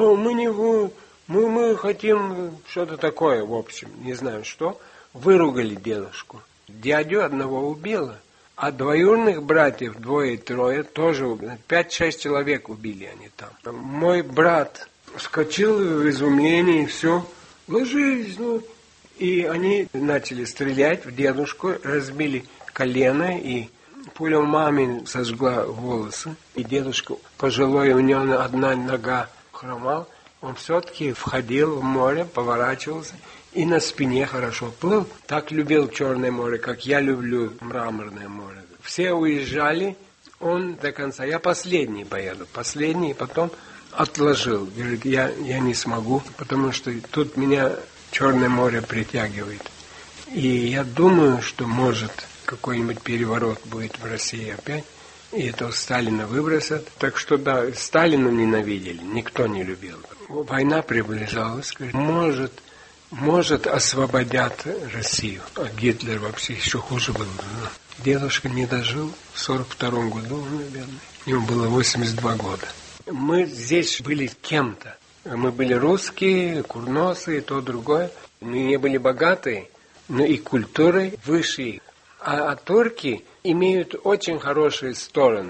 Мы хотим что-то такое, в общем, не знаю что. Выругали дедушку. Дядю одного убило. А двоюродных братьев, 2-3, тоже 5-6 человек убили они там. Мой брат вскочил в изумлении, и все, ложись, И они начали стрелять в дедушку, разбили колено, и пуля маме сожгла волосы. И дедушка пожилой, у него одна нога хромал, он все-таки входил в море, поворачивался, и на спине хорошо плыл. Так любил Черное море, как я люблю Мраморное море. Все уезжали, он до конца. Я последний поеду. Последний, потом отложил. Говорит, я не смогу, потому что тут меня Черное море притягивает. И я думаю, что может какой-нибудь переворот будет в России опять. И этого Сталина выбросят. Так что да, Сталина ненавидели, никто не любил. Война приближалась. Говорит, может, освободят Россию. А Гитлер вообще еще хуже был. Дедушка не дожил в 42 году, наверное. Ему было 82 года. Мы здесь были кем-то. Мы были русские, курносы и то другое. Мы не были богатые, но и культурой выше их. А турки имеют очень хорошие стороны.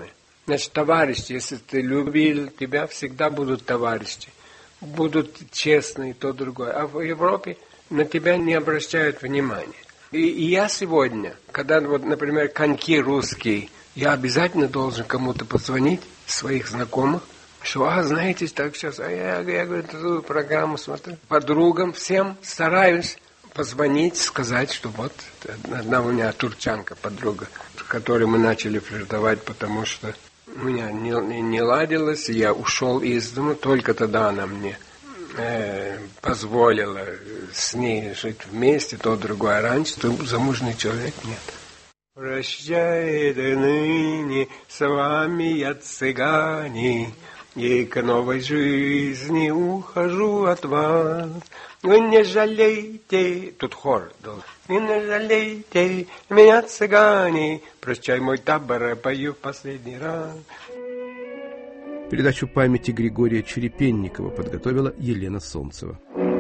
Значит, товарищи, если ты любил, тебя всегда будут товарищи. Будут честные, то другое. А в Европе на тебя не обращают внимания. И я сегодня, когда, вот, например, коньки русские, я обязательно должен кому-то позвонить, своих знакомых, что, знаете, так сейчас, я говорю, эту программу смотрю. Подругам всем стараюсь позвонить, сказать, что вот, одна у меня турчанка, подруга, с которой мы начали флиртовать, потому что у меня не ладилось, и я ушел из дома, только тогда она мне позволила с ней жить вместе, то другое. Раньше замужний человек нет. Прощай, да ныне с вами я цыгане, и к новой жизни ухожу от вас. Вы не жалейте, тут хор должен. Вы не жалейте меня, цыгане, прощай, мой табор, пою в последний раз. Передачу памяти Григория Черепенникова подготовила Елена Солнцева.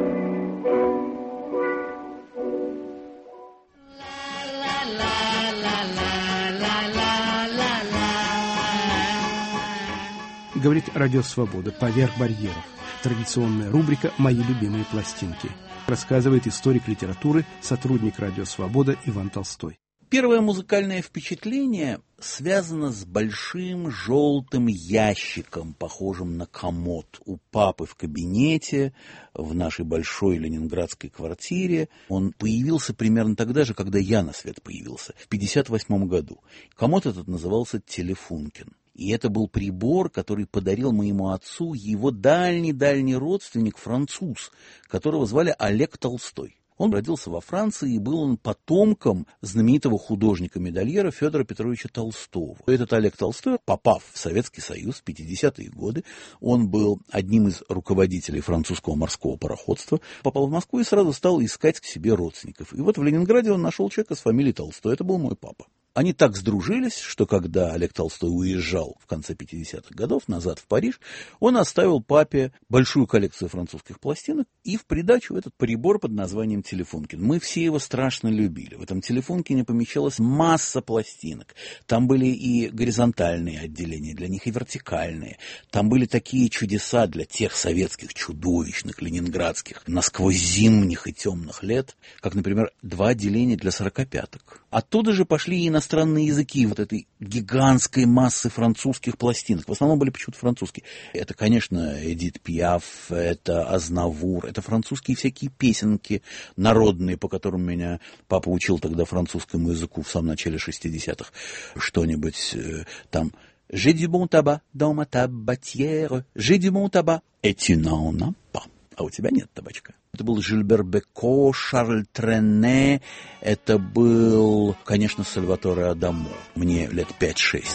Говорит Радио Свобода «Поверх барьеров». Традиционная рубрика «Мои любимые пластинки». Рассказывает историк литературы, сотрудник Радио Свобода Иван Толстой. Первое музыкальное впечатление связано с большим желтым ящиком, похожим на комод, у папы в кабинете, в нашей большой ленинградской квартире. Он появился примерно тогда же, когда я на свет появился, в 1958 году. Комод этот назывался «Телефункин». И это был прибор, который подарил моему отцу его дальний-дальний родственник, француз, которого звали Олег Толстой. Он родился во Франции, и был он потомком знаменитого художника-медальера Федора Петровича Толстого. Этот Олег Толстой, попав в Советский Союз в 50-е годы, он был одним из руководителей французского морского пароходства, попал в Москву и сразу стал искать к себе родственников. И вот в Ленинграде он нашел человека с фамилией Толстой, это был мой папа. Они так сдружились, что когда Олег Толстой уезжал в конце 50-х годов назад в Париж, он оставил папе большую коллекцию французских пластинок и в придачу этот прибор под названием «Телефункин». Мы все его страшно любили. В этом «Телефункине» помещалась масса пластинок. Там были и горизонтальные отделения для них, и вертикальные. Там были такие чудеса для тех советских чудовищных ленинградских насквозь зимних и темных лет, как, например, 2 отделения для 45-ок. Оттуда же пошли и иностранные языки вот этой гигантской массы французских пластинок. В основном были почему-то французские. Это, конечно, Эдит Пиаф, это Азнавур, это французские всякие песенки народные, по которым меня папа учил тогда французскому языку в самом начале 60-х. Что-нибудь там «J'ai du bon tabac dans ma tabatière, j'ai du bon tabac, et tu n'en as pas». А у тебя нет табачка. Это был Жильбер Беко, Шарль Трене, это был, конечно, Сальваторе Адамо. Мне лет 5-6.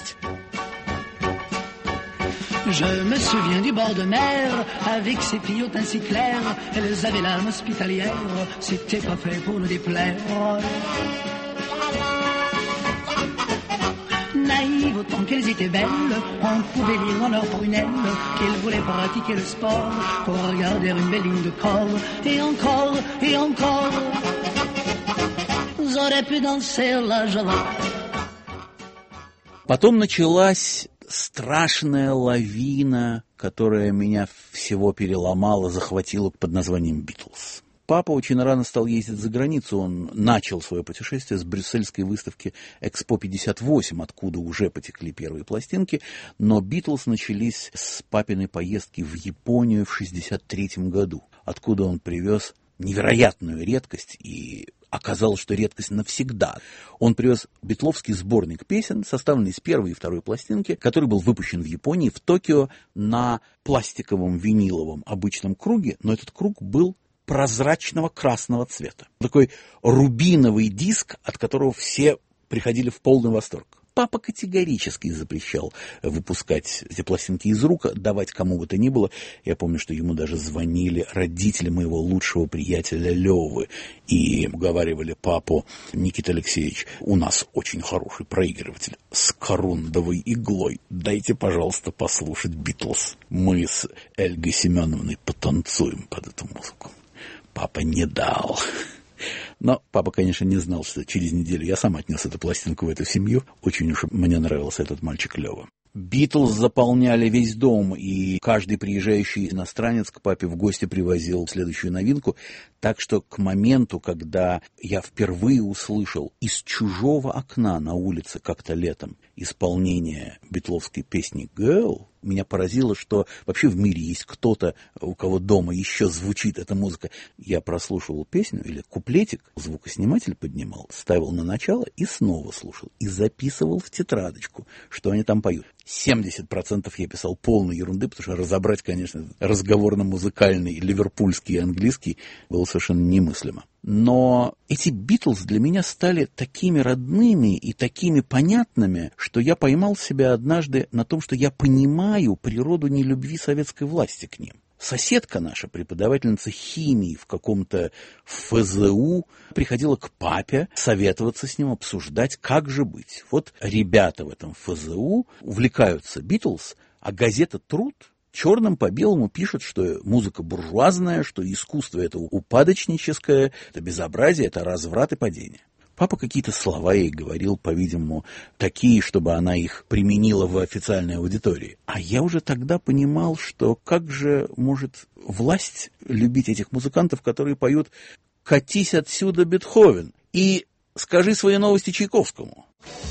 Je me souviens du bord de mer, avec ses filles ainsi claires, elles avaient l'âme hospitalière, c'était pas fait pour nous déplaire. Naïves autant qu'elles étaient belles, on pouvait lire dans leurs prunelles qu'elles voulaient pratiquer le sport pour regarder une belle ligne de corps. Et encore, j'aurais pu danser la java. Потом началась страшная лавина, которая меня всего переломала, захватила под названием «Битлз». Папа очень рано стал ездить за границу. Он начал свое путешествие с брюссельской выставки «Экспо-58», откуда уже потекли первые пластинки, но «Битлз» начались с папиной поездки в Японию в 1963 году, откуда он привез невероятную редкость, и оказалось, что редкость навсегда. Он привез битловский сборник песен, составленный из первой и второй пластинки, который был выпущен в Японии, в Токио, на пластиковом виниловом обычном круге, но этот круг был прозрачного красного цвета. Такой рубиновый диск, от которого все приходили в полный восторг. Папа категорически запрещал выпускать эти пластинки из рук, давать кому бы то ни было. Я помню, что ему даже звонили родители моего лучшего приятеля Левы и уговаривали папу: Никита Алексеевич, у нас очень хороший проигрыватель с корундовой иглой. Дайте, пожалуйста, послушать «Битлз». Мы с Эльгой Семеновной потанцуем под эту музыку. Папа не дал. Но папа, конечно, не знал, что через неделю я сам отнес эту пластинку в эту семью. Очень уж мне нравился этот мальчик Лёва. Битлз заполняли весь дом, и каждый приезжающий иностранец к папе в гости привозил следующую новинку. Так что к моменту, когда я впервые услышал из чужого окна на улице как-то летом исполнение битловской песни «Girl», меня поразило, что вообще в мире есть кто-то, у кого дома еще звучит эта музыка. Я прослушивал песню или куплетик, звукосниматель поднимал, ставил на начало и снова слушал. И записывал в тетрадочку, что они там поют. 70% я писал полной ерунды, потому что разобрать, конечно, разговорно-музыкальный, ливерпульский и английский было совершенно немыслимо. Но эти Битлз для меня стали такими родными и такими понятными, что я поймал себя однажды на том, что я понимаю природу нелюбви советской власти к ним. Соседка наша, преподавательница химии в каком-то ФЗУ, приходила к папе советоваться с ним, обсуждать, как же быть. Вот ребята в этом ФЗУ увлекаются Битлз, а газета «Труд» черным по белому пишет, что музыка буржуазная, что искусство это упадочническое, это безобразие, это разврат и падение. Папа какие-то слова ей говорил, по-видимому, такие, чтобы она их применила в официальной аудитории. А я уже тогда понимал, что как же может власть любить этих музыкантов, которые поют «Катись отсюда, Бетховен» и «Скажи свои новости Чайковскому».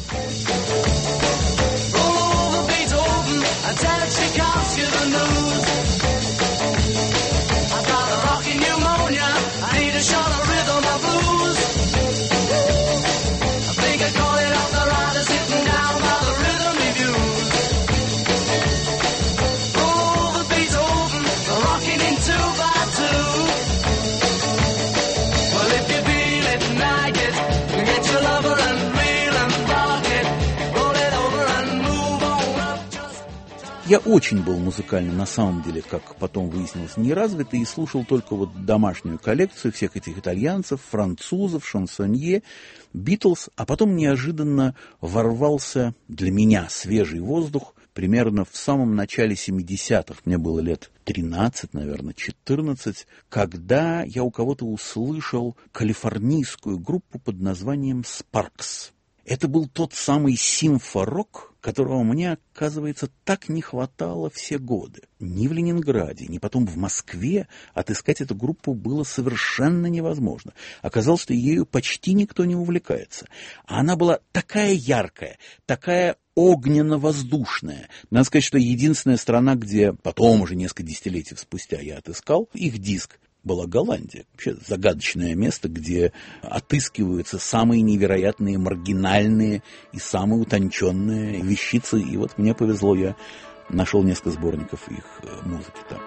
Я очень был музыкально, на самом деле, как потом выяснилось, неразвитый, и слушал только вот домашнюю коллекцию всех этих итальянцев, французов, шансонье, Битлз, а потом неожиданно ворвался для меня свежий воздух примерно в самом начале 70-х, мне было лет 13, наверное, 14, когда я у кого-то услышал калифорнийскую группу под названием «Спаркс». Это был тот самый симфорок, которого мне, оказывается, так не хватало все годы. Ни в Ленинграде, ни потом в Москве отыскать эту группу было совершенно невозможно. Оказалось, что ею почти никто не увлекается. А она была такая яркая, такая огненно-воздушная. Надо сказать, что единственная страна, где потом, уже несколько десятилетий спустя, я отыскал их диск, была Голландия. Вообще загадочное место, где отыскиваются самые невероятные, маргинальные и самые утонченные вещицы. И вот мне повезло, я нашел несколько сборников их музыки там.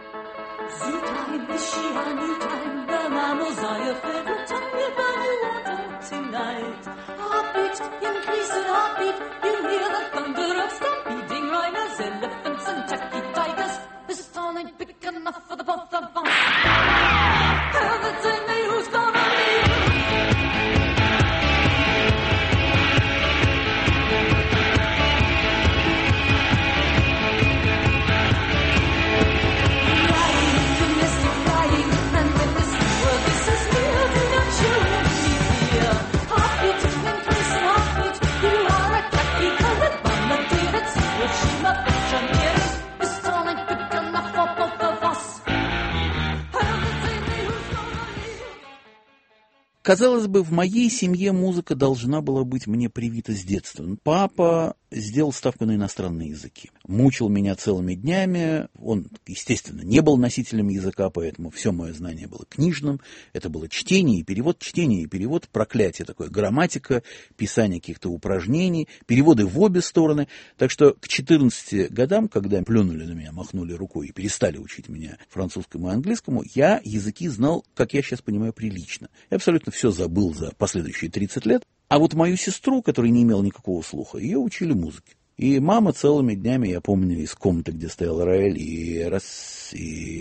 Казалось бы, в моей семье музыка должна была быть мне привита с детства. Папа сделал ставку на иностранные языки. Мучил меня целыми днями. Он, естественно, не был носителем языка, поэтому все мое знание было книжным. Это было чтение и перевод, проклятие такое, грамматика, писание каких-то упражнений, переводы в обе стороны. Так что к 14 годам, когда плюнули на меня, махнули рукой и перестали учить меня французскому и английскому, я языки знал, как я сейчас понимаю, прилично. Я абсолютно все забыл за последующие 30 лет. А вот мою сестру, которая не имела никакого слуха, ее учили музыке. И мама целыми днями, я помню, из комнаты, где стоял рояль, и раз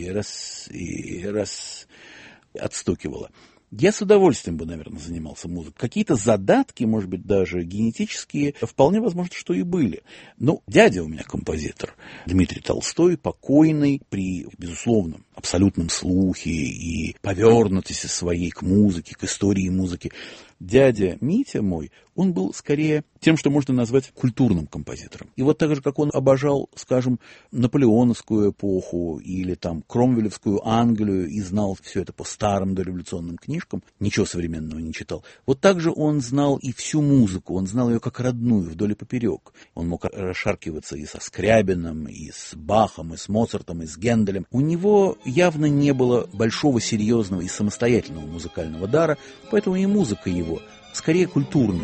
отстукивала. Я с удовольствием бы, наверное, занимался музыкой. Какие-то задатки, может быть, даже генетические, вполне возможно, что и были. Но дядя у меня композитор, Дмитрий Толстой, покойный, при безусловном абсолютном слухе и повернутости своей к музыке, к истории музыки. Дядя Митя мой, он был скорее тем, что можно назвать культурным композитором. И вот так же, как он обожал, скажем, наполеоновскую эпоху или там кромвелевскую Англию и знал все это по старым дореволюционным книжкам, ничего современного не читал, вот так же он знал и всю музыку, он знал ее как родную, вдоль и поперек. Он мог расшаркиваться и со Скрябиным, и с Бахом, и с Моцартом, и с Генделем. У него явно не было большого, серьезного и самостоятельного музыкального дара, поэтому и музыка его скорее культурная.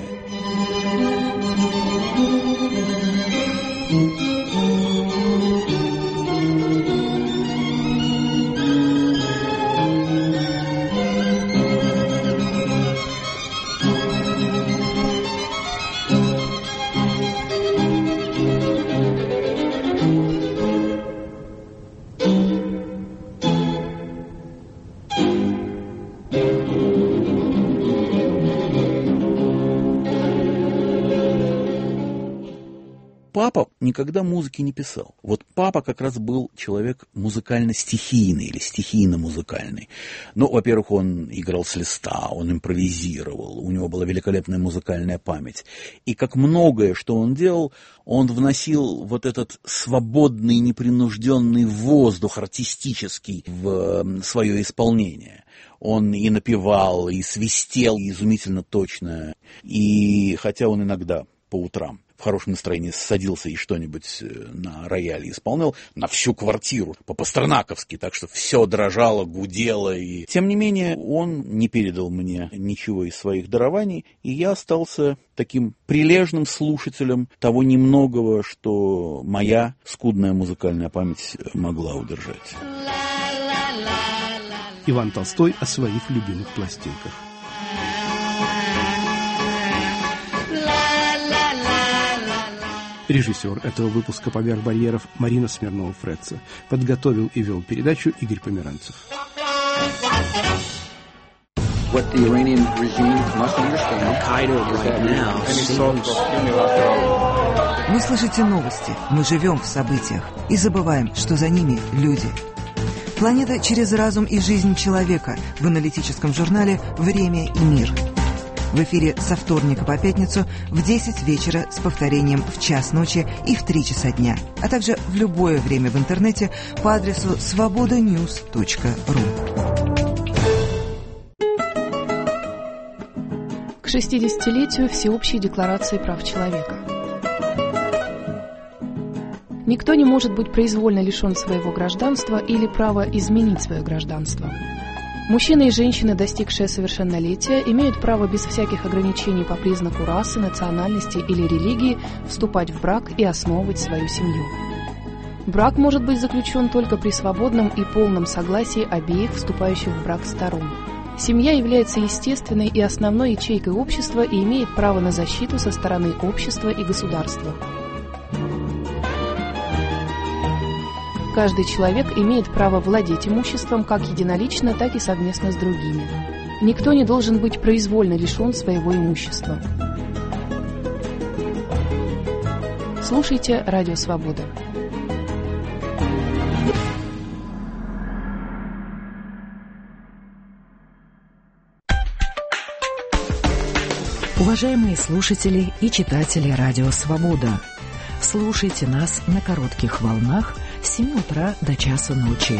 Папа никогда музыки не писал. Вот папа как раз был человек музыкально-стихийный или стихийно-музыкальный. Ну, во-первых, он играл с листа, он импровизировал, у него была великолепная музыкальная память. И как многое, что он делал, он вносил вот этот свободный, непринужденный воздух артистический в свое исполнение. Он и напевал, и свистел изумительно точно. И хотя он иногда по утрам в хорошем настроении садился и что-нибудь на рояле исполнял, на всю квартиру, по-пастернаковски, так что все дрожало, гудело. И... Тем не менее, он не передал мне ничего из своих дарований, и я остался таким прилежным слушателем того немногого, что моя скудная музыкальная память могла удержать. Иван Толстой о своих любимых пластинках. Режиссер этого выпуска «Поверх барьеров» Марина Смирнова-Фретца. Подготовил и вел передачу Игорь Померанцев. Вы слышите новости, мы живем в событиях и забываем, что за ними люди. Планета через разум и жизнь человека в аналитическом журнале «Время и мир». В эфире со вторника по пятницу в 10 вечера с повторением в час ночи и в 3 часа дня, а также в любое время в интернете по адресу svobodanews.ru. К 60-летию Всеобщей декларации прав человека. Никто не может быть произвольно лишен своего гражданства или права изменить свое гражданство. Мужчины и женщины, достигшие совершеннолетия, имеют право без всяких ограничений по признаку расы, национальности или религии вступать в брак и основывать свою семью. Брак может быть заключен только при свободном и полном согласии обеих вступающих в брак сторон. Семья является естественной и основной ячейкой общества и имеет право на защиту со стороны общества и государства. Каждый человек имеет право владеть имуществом как единолично, так и совместно с другими. Никто не должен быть произвольно лишен своего имущества. Слушайте «Радио Свобода». Уважаемые слушатели и читатели «Радио Свобода», слушайте нас на коротких волнах с 7 утра до часа ночи.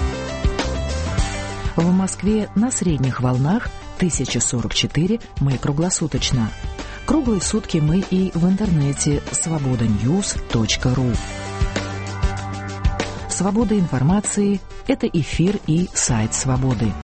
В Москве на средних волнах 1044 мы круглосуточно. Круглые сутки мы и в интернете svobodanews.ru. Свобода информации – это эфир и сайт Свободы.